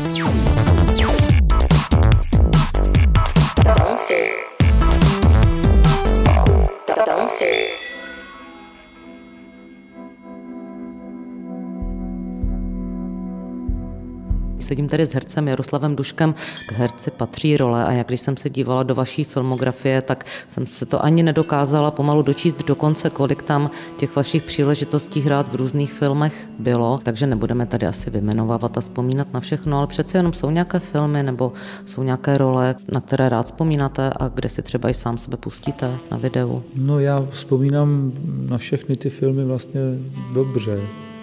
Sedím tady s hercem Jaroslavem Duškem. K herci patří role a jak když jsem se dívala do vaší filmografie, tak jsem se to ani nedokázala pomalu dočíst do konce, kolik tam těch vašich příležitostí hrát v různých filmech bylo, takže nebudeme tady asi vyjmenovávat a vzpomínat na všechno, ale přece jenom jsou nějaké filmy nebo jsou nějaké role, na které rád vzpomínáte a kde si třeba i sám sebe pustíte na videu. No já vzpomínám na všechny ty filmy vlastně dobře.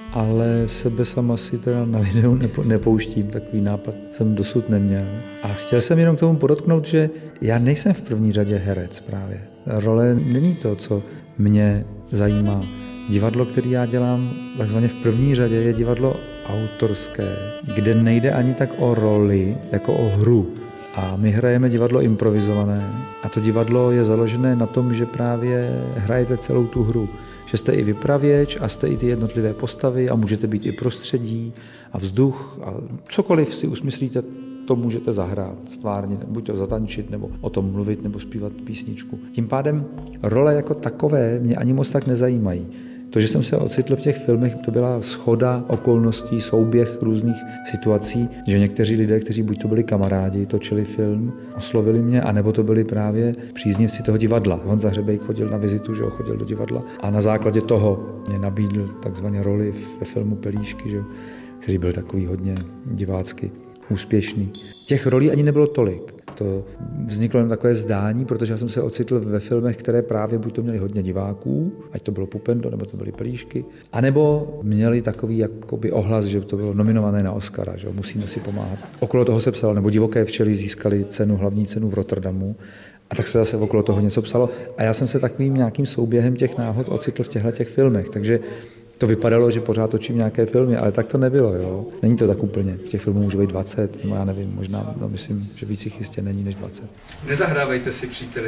Ale sebe sama si teda na videu nepouštím, takový nápad jsem dosud neměl. A chtěl jsem jenom k tomu podotknout, že já nejsem v první řadě herec právě. Role není to, co mě zajímá. Divadlo, které já dělám takzvaně v první řadě, je divadlo autorské, kde nejde ani tak o roli, jako o hru. A my hrajeme divadlo improvizované a to divadlo je založené na tom, že právě hrajete celou tu hru. Že jste i vypravěč a jste i ty jednotlivé postavy a můžete být i prostředí a vzduch a cokoliv si usmyslíte, to můžete zahrát, stvárnit, buď to zatančit, nebo o tom mluvit, nebo zpívat písničku. Tím pádem role jako takové mě ani moc tak nezajímají. To, že jsem se ocitl v těch filmech, to byla shoda okolností, souběh různých situací, že někteří lidé, kteří buď to byli kamarádi, točili film, oslovili mě, anebo to byli právě příznivci toho divadla. Honza Hřebejk chodil na vizitu, že chodil do divadla a na základě toho mě nabídl takzvaně roli ve filmu Pelíšky, že, který byl takový hodně divácky úspěšný. Těch rolí ani nebylo tolik. To vzniklo jen takové zdání, protože já jsem se ocitl ve filmech, které právě buď to měly hodně diváků, ať to bylo Pupendo, nebo to byly Pelíšky, anebo měli takový jakoby ohlas, že to bylo nominované na Oscara, že musíme si pomáhat. Okolo toho se psalo, nebo Divoké včely získali hlavní cenu v Rotterdamu, a tak se zase okolo toho něco psalo. A já jsem se takovým nějakým souběhem těch náhod ocitl v těchto filmech, takže to vypadalo, že pořád točím nějaké filmy, ale tak to nebylo. Jo? Není to tak úplně. V těch filmů může být 20, no já nevím, možná, myslím, že víc jich jistě není než 20. Nezahrávejte si, příteli.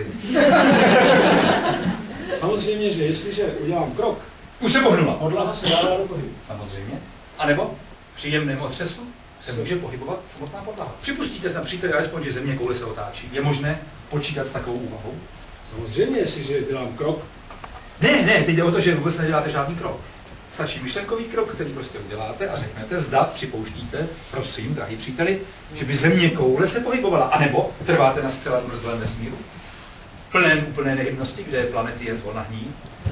Samozřejmě, že jestliže udělám krok, už se pohnula. Podlaha se dává do pohybu. Samozřejmě. A nebo v příjemném otřesu se může pohybovat samotná podlaha. Připustíte se, příteli, alespoň, že země koule se otáčí. Je možné počítat s takovou úvahou? Samozřejmě, jestliže dělám krok. Ne, teď jde o to, že vůbec neděláte žádný krok. Stačí myšlenkový krok, který prostě uděláte a řeknete, zda připouštíte, prosím, drahý příteli, že by země koule se pohybovala, anebo trváte na zcela zmrzlém vesmíru, plném úplné nehybnosti, kde planety jen zvolna hní.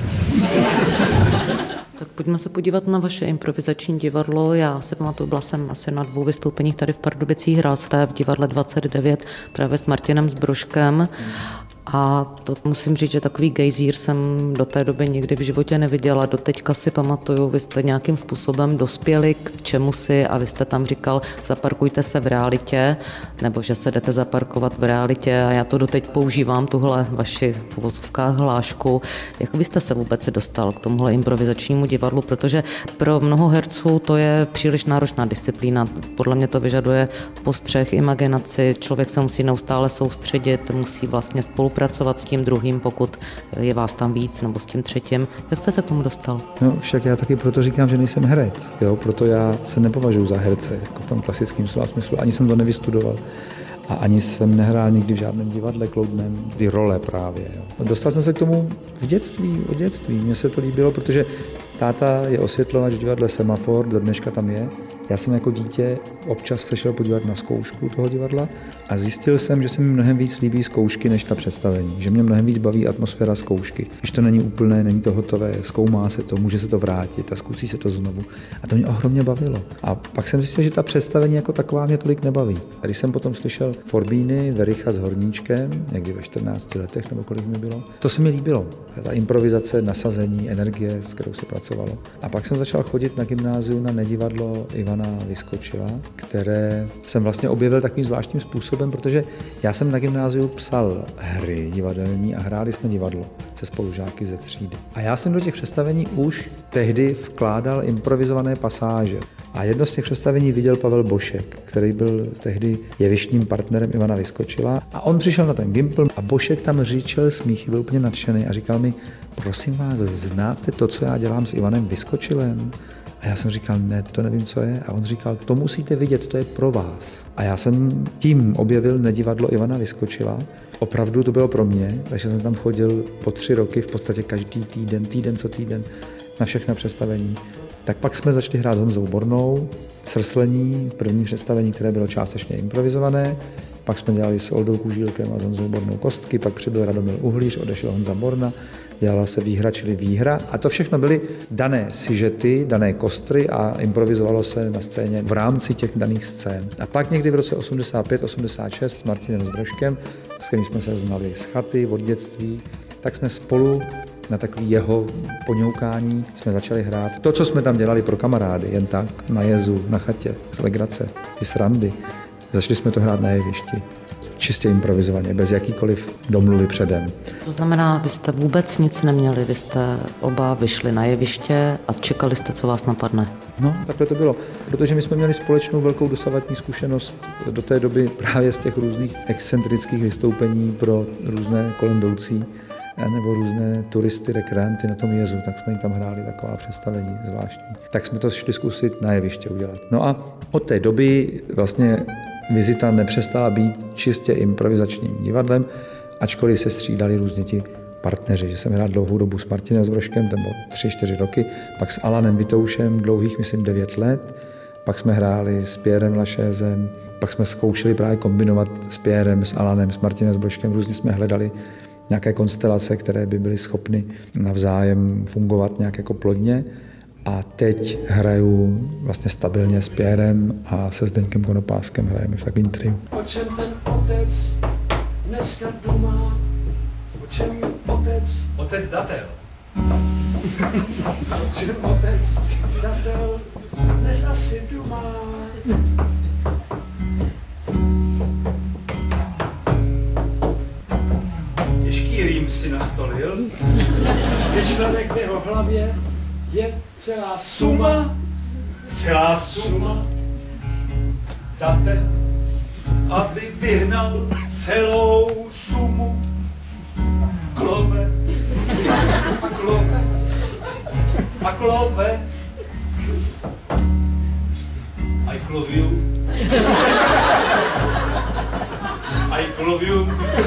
Tak pojďme se podívat na vaše improvizační divadlo. Já si pamatuju, byla jsem asi na 2 vystoupeních tady v Pardubicích, hrál jste v divadle 29 právě s Martinem Zbroškem. A to musím říct, že takový gejzír jsem do té doby nikdy v životě neviděla. Doteďka si pamatuju, vy jste nějakým způsobem dospěli k čemusi a vy jste tam říkal, zaparkujte se v realitě, nebo že se jdete zaparkovat v realitě a já to doteď používám, tuhle vaši v uvozovkách hlášku. Jak vy jste se vůbec dostal k tomuhle improvizačnímu divadlu, protože pro mnoho herců to je příliš náročná disciplína. Podle mě to vyžaduje postřeh, imaginaci, člověk se musí neustále soustředit, musí vlastně spolupracovat s tím druhým, pokud je vás tam víc, nebo s tím třetím. Jak jste se k tomu dostal? No však já taky proto říkám, že nejsem herec, jo? Proto já se nepovažuji za herce, jako v tom klasickém slova smyslu, ani jsem to nevystudoval. A ani jsem nehrál nikdy v žádném divadle kloudném, ty role právě. Jo. Dostal jsem se k tomu od dětství. Mně se to líbilo, protože táta je osvětlovač v divadle Semafor, do dneška tam je. Já jsem jako dítě občas se šel podívat na zkoušku toho divadla a zjistil jsem, že se mi mnohem víc líbí zkoušky než ta představení. Že mě mnohem víc baví atmosféra zkoušky. Když to není úplné, není to hotové, zkoumá se to, může se to vrátit a zkusí se to znovu. A to mě ohromně bavilo. A pak jsem zjistil, že ta představení jako taková mě tolik nebaví. A když jsem potom slyšel Forbíny, Vericha s Horníčkem, někdy ve 14 letech nebo kolik mi bylo, to se mi líbilo. Ta improvizace, nasazení, energie, s kterou se pracovalo. A pak jsem začal chodit na gymnázium na nedivadlo Ivana Vyskočila, které jsem vlastně objevil takovým zvláštním způsobem, protože já jsem na gymnáziu psal hry divadelní a hráli jsme divadlo se spolužáky ze třídy. A já jsem do těch představení už tehdy vkládal improvizované pasáže. A jedno z těch představení viděl Pavel Bošek, který byl tehdy jevištním partnerem Ivana Vyskočila. A on přišel na ten Gimpl a Bošek tam říčel smíchy, byl úplně nadšený a říkal mi, prosím vás, znáte to, co já dělám s Ivanem Vyskočilem? A já jsem říkal, ne, to nevím, co je. A on říkal, to musíte vidět, to je pro vás. A já jsem tím objevil Nedivadlo Ivana Vyskočila. Opravdu to bylo pro mě, takže jsem tam chodil po 3 roky, v podstatě každý týden co týden, na všechna představení. Tak pak jsme začali hrát s Honzou Bornou, Srslení, první představení, které bylo částečně improvizované. Pak jsme dělali s Oldou Kužílkem a s Honzou Bornou Kostky, pak přibyl Radomil Uhlíř, odešel Honza Borna, dělala se výhra, čili výhra. A to všechno byly dané sižety, dané kostry a improvizovalo se na scéně v rámci těch daných scén. A pak někdy v roce 85-86 s Martinem Zbroškem, s kterým jsme se znali z chaty od dětství, tak jsme spolu na takový jeho poňoukání jsme začali hrát. To, co jsme tam dělali pro kamarády, jen tak, na jezu, na chatě, z legrace, i srandy. Začali jsme to hrát na jevišti. Čistě improvizovaně, bez jakýkoliv domluvy předem. To znamená, vy jste vůbec nic neměli, vy jste oba vyšli na jeviště a čekali jste, co vás napadne. No, takhle to bylo, protože my jsme měli společnou velkou dosavadní zkušenost do té doby právě z těch různých excentrických vystoupení pro různé kolem jdoucí nebo různé turisty, rekreanty na tom jezu, tak jsme jim tam hráli taková představení zvláštní. Tak jsme to šli zkusit na jeviště udělat. No a od té doby vlastně Vizita nepřestala být čistě improvizačním divadlem, ačkoliv se střídali různě ti partneři. Že jsem hrál dlouhou dobu s Martinem Zbroškem, ten byl 3-4 roky, pak s Alanem Vitoušem dlouhých, myslím, 9 let, pak jsme hráli s Pierrem Lachaisem, pak jsme zkoušeli právě kombinovat s Pierrem, s Alanem, s Martinem Zbroškem, různě jsme hledali nějaké konstelace, které by byly schopny navzájem fungovat nějak jako plodně. A teď hraju vlastně stabilně s Pierrem a se Zdeňkem Konopáskem hrajeme v takovým triu. O čem ten otec dneska dumá? O čem otec? Otec datel. O čem otec datel dnes asi dumá? Těžký rým si nastolil. Myšlenek v jeho hlavě je celá suma. Celá suma. Datel, aby vyhnal celou sumu. Klove. A klove. A klove. I love you. I love you.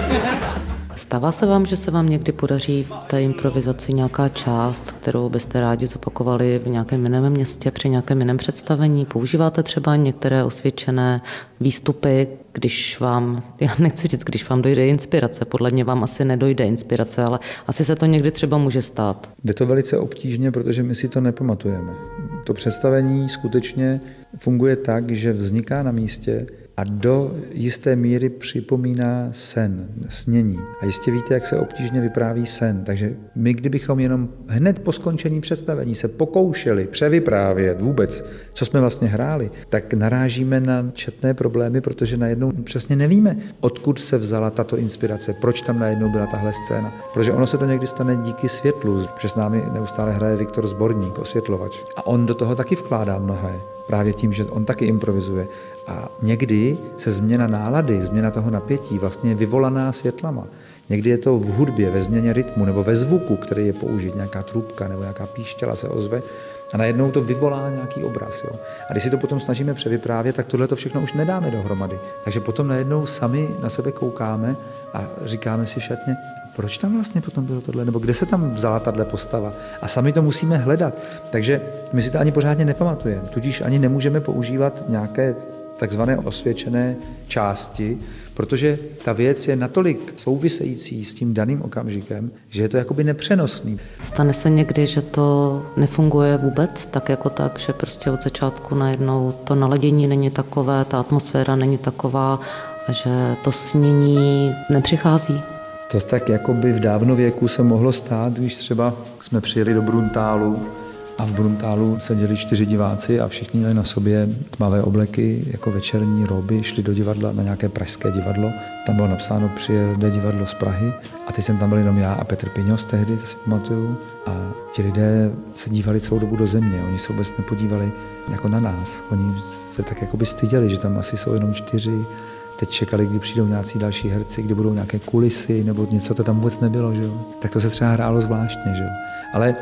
Stává se vám, že se vám někdy podaří v té improvizaci nějaká část, kterou byste rádi zopakovali v nějakém jiném městě, při nějakém jiném představení? Používáte třeba některé osvědčené výstupy, když vám, já nechci říct, když vám dojde inspirace, podle mě vám asi nedojde inspirace, ale asi se to někdy třeba může stát. Jde to velice obtížně, protože my si to nepamatujeme. To představení skutečně funguje tak, že vzniká na místě a do jisté míry připomíná sen, snění. A jistě víte, jak se obtížně vypráví sen. Takže my, kdybychom jenom hned po skončení představení se pokoušeli převyprávět vůbec, co jsme vlastně hráli, tak narážíme na četné problémy, protože najednou přesně nevíme, odkud se vzala tato inspirace, proč tam najednou byla tahle scéna. Protože ono se to někdy stane díky světlu, že s námi neustále hraje Viktor Zborník, osvětlovač. A on do toho taky vkládá mnohé. Právě tím, že on taky improvizuje. A někdy se změna nálady, změna toho napětí vlastně je vyvolaná světlama. Někdy je to v hudbě, ve změně rytmu nebo ve zvuku, který je použit, nějaká trubka nebo nějaká píšťala se ozve a najednou to vyvolá nějaký obraz. Jo. A když si to potom snažíme převyprávět, tak tohle to všechno už nedáme dohromady. Takže potom najednou sami na sebe koukáme a říkáme si šatně, proč tam vlastně potom bylo tohle, nebo kde se tam vzala tahle postava. A sami to musíme hledat. Takže my si to ani pořádně nepamatujeme. Tudíž ani nemůžeme používat nějaké takzvané osvědčené části, protože ta věc je natolik související s tím daným okamžikem, že je to jakoby nepřenosný. Stane se někdy, že to nefunguje vůbec tak jako tak, že prostě od začátku najednou to naladění není takové, ta atmosféra není taková, že to snění nepřichází? To tak jakoby v dávnověku se mohlo stát, když třeba jsme přijeli do Bruntálu a v Bruntálu seděli 4 diváci a všichni měli na sobě tmavé obleky, jako večerní roby, šli do divadla na nějaké pražské divadlo. Tam bylo napsáno Přijede divadlo z Prahy a teď jsem tam byl jenom já a Petr Piňos tehdy, to si pamatuju. A ti lidé se dívali celou dobu do země, oni se vůbec nepodívali jako na nás. Oni se tak jakoby styděli, že tam asi jsou jenom 4. Teď čekali, kdy přijdou nějací další herci, kdy budou nějaké kulisy nebo něco, to tam vůbec nebylo, že jo. Tak to se třeba hrálo zvláštně, že jo. Ale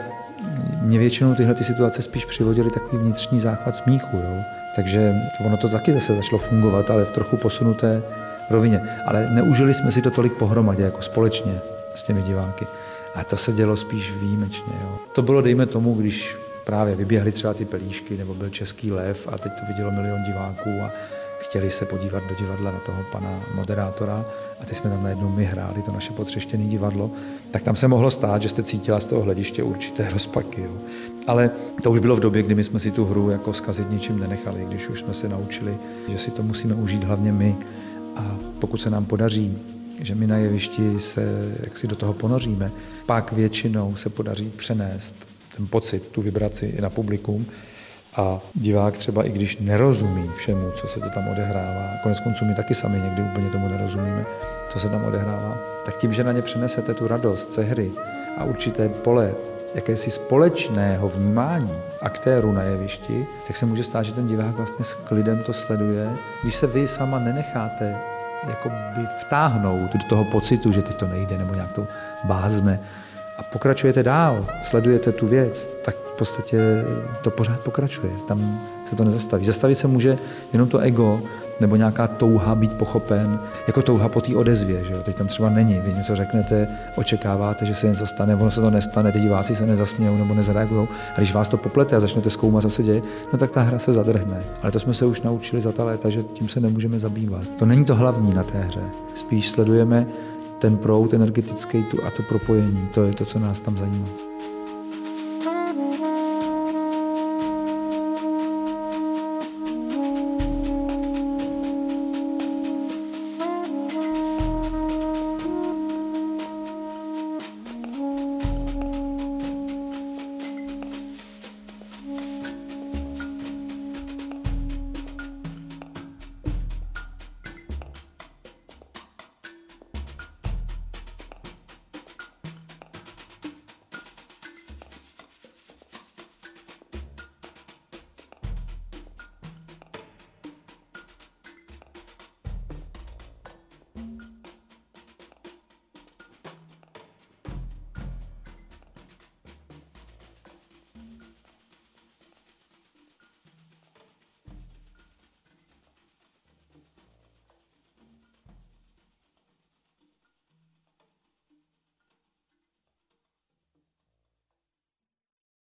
mě většinou tyhle ty situace spíš přivodily takový vnitřní záchvat smíchu. Jo? Takže ono to taky zase začalo fungovat, ale v trochu posunuté rovině. Ale neužili jsme si to tolik pohromadě, jako společně s těmi diváky. A to se dělo spíš výjimečně. Jo? To bylo, dejme tomu, když právě vyběhly třeba ty pelíšky, nebo byl Český lev a teď to vidělo 1 milion diváků a chtěli se podívat do divadla na toho pana moderátora a teď jsme tam najednou my hráli to naše potřeštěné divadlo, tak tam se mohlo stát, že jste cítila z toho hlediště určité rozpaky. Jo. Ale to už bylo v době, kdy my jsme si tu hru jako zkazit ničím nenechali, když už jsme se naučili, že si to musíme užít hlavně my. A pokud se nám podaří, že my na jevišti se jaksi do toho ponoříme, pak většinou se podaří přenést ten pocit, tu vibraci i na publikum. A divák třeba i když nerozumí všemu, co se to tam odehrává, koneckonců my taky sami někdy úplně tomu nerozumíme, co se tam odehrává, tak tím, že na ně přenesete tu radost ze hry a určité pole jakési společného vnímání aktérů na jevišti, tak se může stát, že ten divák vlastně s klidem to sleduje, když se vy sama nenecháte jakoby vtáhnout do toho pocitu, že teď to nejde nebo nějak to bázne, a pokračujete dál, sledujete tu věc, tak v podstatě to pořád pokračuje. Tam se to nezastaví. Zastavit se může jenom to ego nebo nějaká touha být pochopen, jako touha po té odezvě. Že jo? Teď tam třeba není. Vy něco řeknete, očekáváte, že se něco stane, ono se to nestane, ty diváci se nezasmějou nebo nezareagují. A když vás to poplete a začnete zkoumat, co se děje, no tak ta hra se zadrhne. Ale to jsme se už naučili za ta léta, že tím se nemůžeme zabývat. To není to hlavní na té hře. Spíš sledujeme ten proud energetický a to propojení, to je to, co nás tam zajímá.